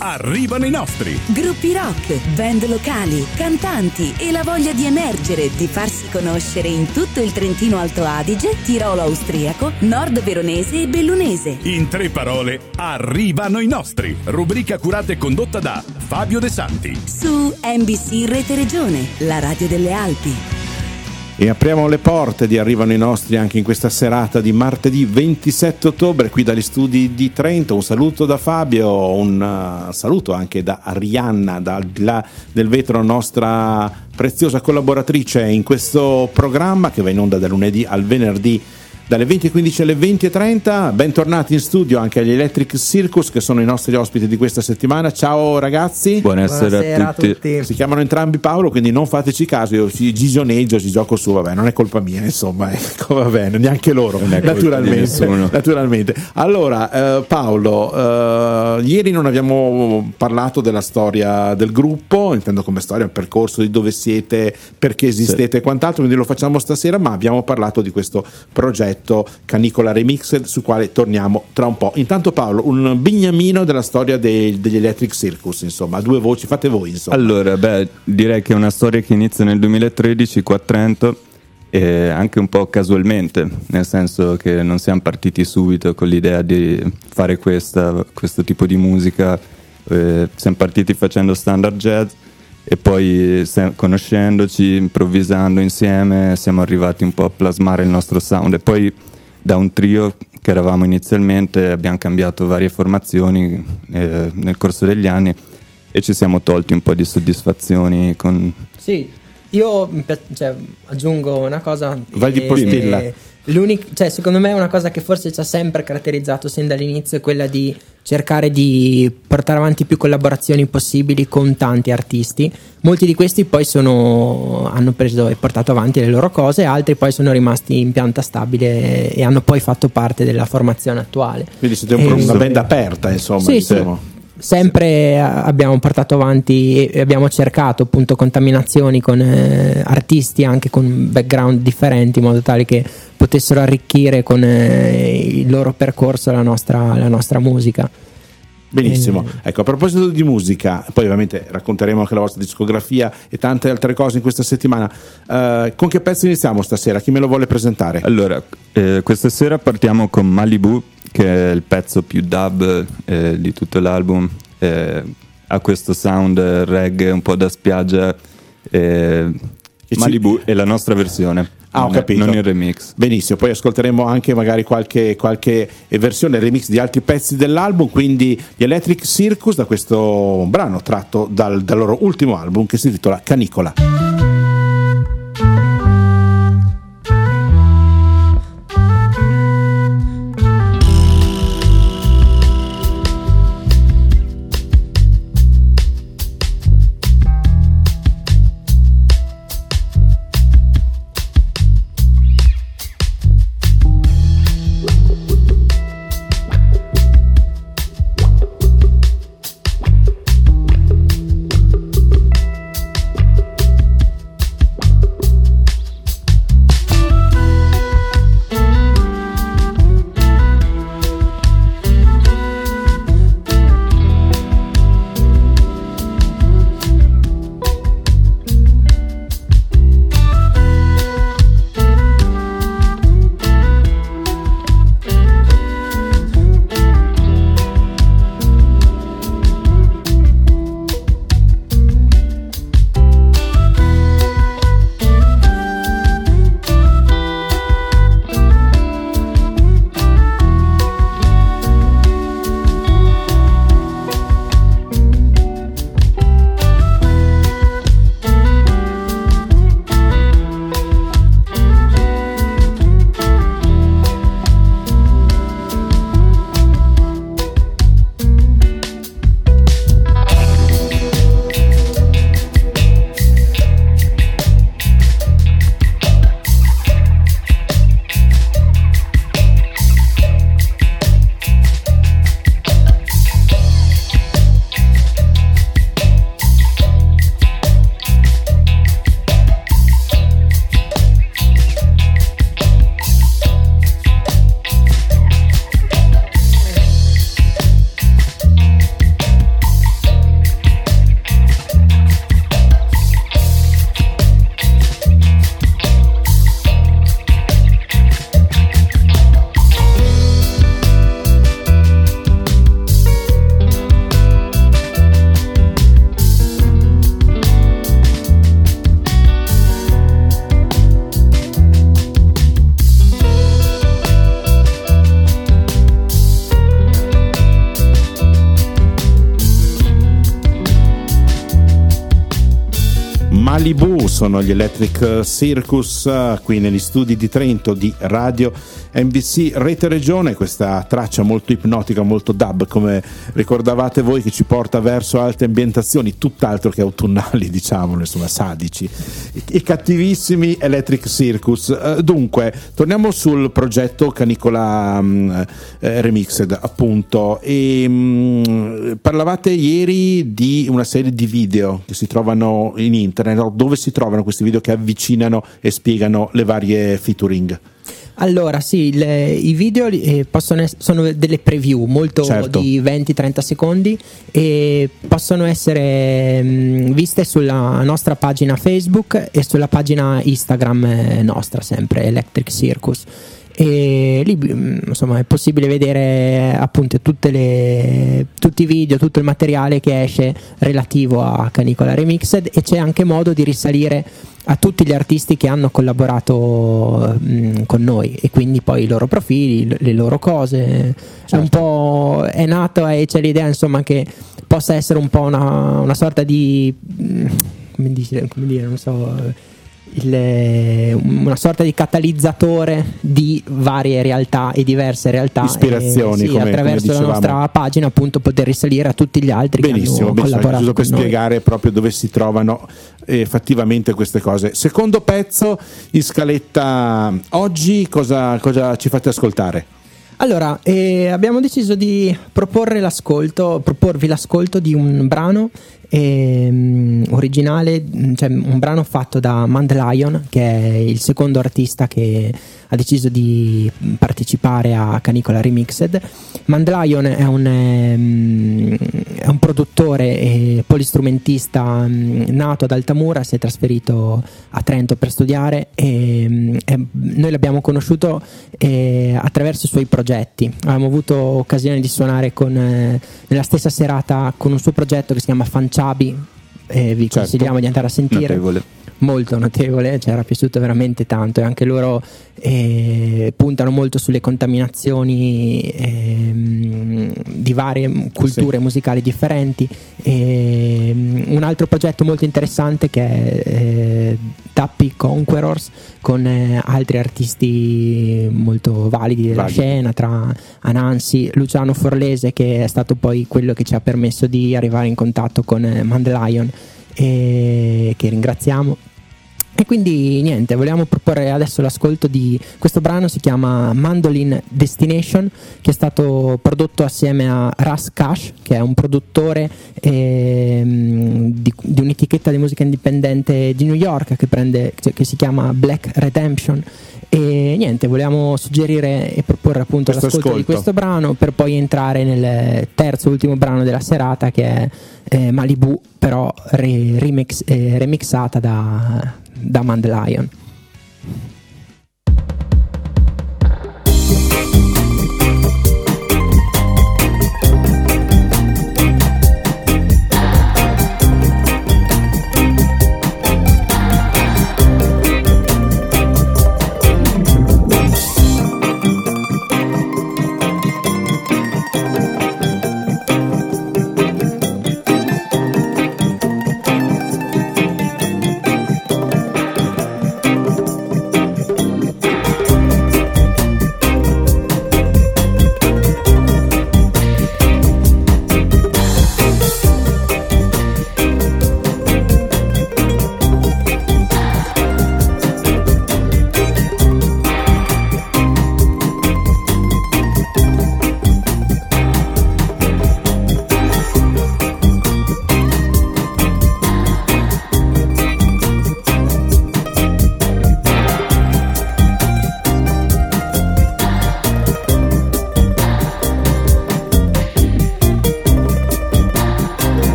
arrivano i nostri. Gruppi rock, band locali, cantanti e la voglia di emergere, di farsi conoscere in tutto il Trentino Alto Adige, Tirolo austriaco, Nord Veronese e Bellunese. In 3 parole, arrivano i nostri. Rubrica curata e condotta da Fabio De Santi. Su NBC Rete Regione, la radio delle Alpi. E apriamo le porte di Arrivano i nostri anche in questa serata di martedì 27 ottobre qui dagli studi di Trento. Un saluto da Fabio, un saluto anche da Arianna, dal di là del vetro, nostra preziosa collaboratrice in questo programma che va in onda da lunedì al venerdì dalle 20.15 alle 20.30. Bentornati in studio anche agli Electric Circus che sono i nostri ospiti di questa settimana. Ciao ragazzi. Buonasera a tutti. Si chiamano entrambi Paolo, quindi non fateci caso, io ci gigioneggio, ci gioco su, vabbè, non è colpa mia, insomma, ecco, va bene, neanche loro, naturalmente. Allora, Paolo, ieri non abbiamo parlato della storia del gruppo, intendo come storia, il percorso di dove siete, perché esistete e quant'altro, quindi lo facciamo stasera, ma abbiamo parlato di questo progetto Canicola Remixed, sul quale torniamo tra un po'. Intanto Paolo, un bignamino della storia degli Electric Circus, insomma, a 2 voci, fate voi, insomma. Allora, direi che è una storia che inizia nel 2013 qua a Trento, e anche un po' casualmente, nel senso che non siamo partiti subito con l'idea di fare questo tipo di musica. Siamo partiti facendo standard jazz e poi conoscendoci, improvvisando insieme, siamo arrivati un po' a plasmare il nostro sound, e poi da un trio che eravamo inizialmente abbiamo cambiato varie formazioni nel corso degli anni e ci siamo tolti un po' di soddisfazioni con... Sì, io aggiungo una cosa. Vai di postilla. Secondo me una cosa che forse ci ha sempre caratterizzato sin dall'inizio è quella di cercare di portare avanti più collaborazioni possibili con tanti artisti. Molti di questi poi hanno preso e portato avanti le loro cose, altri poi sono rimasti in pianta stabile e hanno poi fatto parte della formazione attuale. Quindi siete una band aperta, insomma. Sì, diciamo. Sì. Sempre abbiamo portato avanti e abbiamo cercato appunto contaminazioni con artisti anche con background differenti, in modo tale che potessero arricchire con il loro percorso la nostra musica. Benissimo, ecco, a proposito di musica, poi ovviamente racconteremo anche la vostra discografia e tante altre cose in questa settimana. Con che pezzo iniziamo stasera? Chi me lo vuole presentare? Allora, questa sera partiamo con Malibu, che è il pezzo più dub di tutto l'album. Ha questo sound reggae un po' da spiaggia. Malibu è la nostra versione. Ho capito. Non il remix. Benissimo, poi ascolteremo anche magari qualche versione remix di altri pezzi dell'album, quindi gli Electric Circus, da questo brano tratto dal loro ultimo album che si intitola Canicola. Malibu, sono gli Electric Circus qui negli studi di Trento di Radio NBC Rete Regione. Questa traccia molto ipnotica, molto dub, come ricordavate voi, che ci porta verso alte ambientazioni, tutt'altro che autunnali, diciamolo, insomma, sadici e cattivissimi Electric Circus. Dunque, torniamo sul progetto Canicola Remixed, appunto, e parlavate ieri di una serie di video che si trovano in internet. Dove si trovano questi video che avvicinano e spiegano le varie featuring? Allora sì, i video sono delle preview molto, certo, di 20-30 secondi, e possono essere viste sulla nostra pagina Facebook e sulla pagina Instagram nostra, sempre Electric Circus. E lì insomma è possibile vedere appunto tutti i video, tutto il materiale che esce relativo a Canicola Remixed, e c'è anche modo di risalire a tutti gli artisti che hanno collaborato con noi, e quindi poi i loro profili, le loro cose. Certo. È un po' è nato, e c'è l'idea insomma che possa essere un po' una sorta di come dire, non so, una sorta di catalizzatore di varie realtà e diverse realtà, ispirazioni, sì, attraverso la nostra pagina appunto poter risalire a tutti gli altri. Benissimo, che hanno collaborato giusto per con noi, spiegare proprio dove si trovano fattivamente queste cose. Secondo pezzo in scaletta oggi, cosa ci fate ascoltare? Allora, abbiamo deciso di proporvi l'ascolto di un brano originale, cioè un brano fatto da Mandelion, che è il secondo artista che ha deciso di partecipare a Canicola Remixed. Mandelion è un produttore e polistrumentista nato ad Altamura, si è trasferito a Trento per studiare, e noi l'abbiamo conosciuto attraverso i suoi progetti. Abbiamo avuto occasione di suonare nella stessa serata con un suo progetto che si chiama Fanciabi, vi consigliamo di andare a sentire. Notevole. Molto notevole, ci era piaciuto veramente tanto, e anche loro puntano molto sulle contaminazioni di varie culture musicali differenti. Un altro progetto molto interessante che è Tappy Conquerors, con altri artisti molto validi della scena, tra Anansi, Luciano Forlese, che è stato poi quello che ci ha permesso di arrivare in contatto con Mandelion, che ringraziamo. E quindi niente, vogliamo proporre adesso l'ascolto di questo brano. Si chiama Mandolin Destination, che è stato prodotto assieme a Russ Cash, che è un produttore di un'etichetta di musica indipendente di New York che si chiama Black Redemption. E niente, vogliamo suggerire e proporre appunto l'ascolto di questo brano, per poi entrare nel terzo e ultimo brano della serata, che è Malibu, però remixata da Mandelion.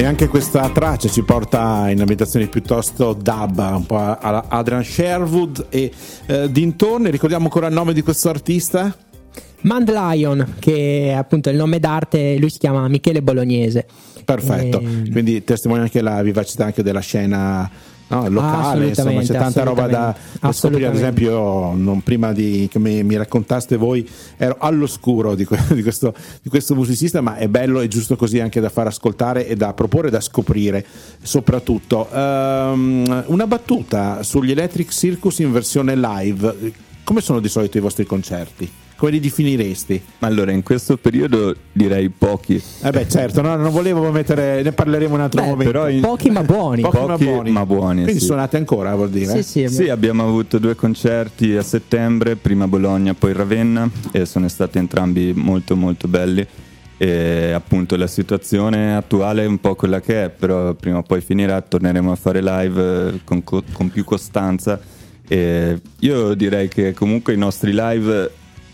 E anche questa traccia ci porta in ambientazioni piuttosto dub, un po' alla Adrian Sherwood e dintorni. Ricordiamo ancora il nome di questo artista? Mandlion, che è appunto il nome d'arte, lui si chiama Michele Bolognese. Perfetto, quindi testimonia anche la vivacità anche della scena, no, locale, insomma c'è tanta roba da scoprire. Ad esempio io, non prima di che mi raccontaste voi, ero all'oscuro di questo musicista, ma è bello e giusto così anche da far ascoltare e da proporre e da scoprire soprattutto. Una battuta sugli Electric Circus in versione live: come sono di solito i vostri concerti? Come li definiresti? Allora, in questo periodo direi pochi. Certo, no, non volevo mettere, ne parleremo un altro momento. Però pochi ma buoni. Pochi ma buoni. Quindi sì. suonate ancora, vuol dire? Sì, abbiamo avuto 2 concerti a settembre, prima Bologna, poi Ravenna, e sono stati entrambi molto molto belli. E appunto la situazione attuale è un po' quella che è, però prima o poi finirà, torneremo a fare live con più costanza. E io direi che comunque i nostri live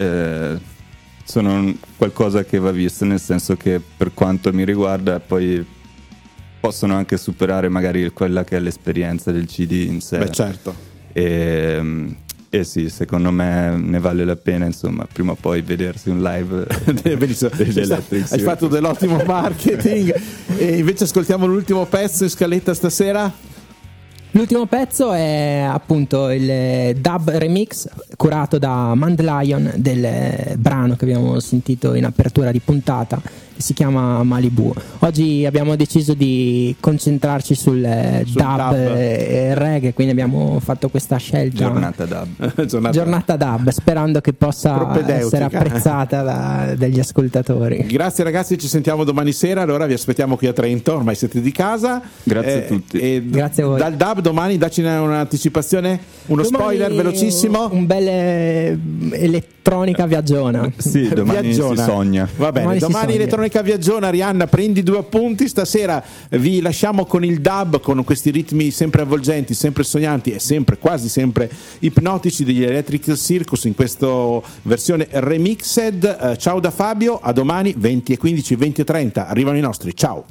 sono qualcosa che va visto, nel senso che per quanto mi riguarda poi possono anche superare magari quella che è l'esperienza del CD in sé. Certo. E sì, secondo me ne vale la pena, insomma, prima o poi vedersi un live. Hai fatto dell'ottimo marketing. E invece ascoltiamo l'ultimo pezzo in scaletta stasera. L'ultimo pezzo è appunto il dub remix curato da Mandlion del brano che abbiamo sentito in apertura di puntata, che si chiama Malibu. Oggi abbiamo deciso di concentrarci sul dub e reggae, quindi abbiamo fatto questa scelta. Giornata dub, sperando che possa essere apprezzata dagli ascoltatori. Grazie ragazzi, ci sentiamo domani sera. Allora vi aspettiamo qui a Trento, ormai siete di casa. Grazie a tutti. Grazie a voi. Dal dub domani dacci un'anticipazione, domani spoiler velocissimo. Un bel elettronica viaggiona. Sì, domani si sogna. Va bene, domani elettronica viaggiona. Rihanna, prendi 2 appunti. Stasera vi lasciamo con il dub, con questi ritmi sempre avvolgenti, sempre sognanti e sempre, quasi sempre ipnotici degli Electric Circus in questa versione remixed. Ciao da Fabio, a domani 20:15, 20:30. Arrivano i nostri, ciao.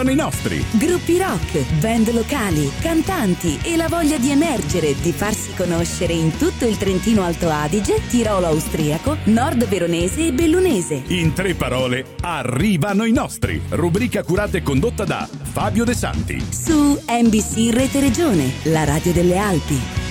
arrivano i nostri. Gruppi rock, band locali, cantanti e la voglia di emergere, di farsi conoscere in tutto il Trentino Alto Adige, Tirolo austriaco, Nord Veronese e Bellunese. In 3 parole, arrivano i nostri. Rubrica curata e condotta da Fabio De Santi. Su NBC Rete Regione, la radio delle Alpi.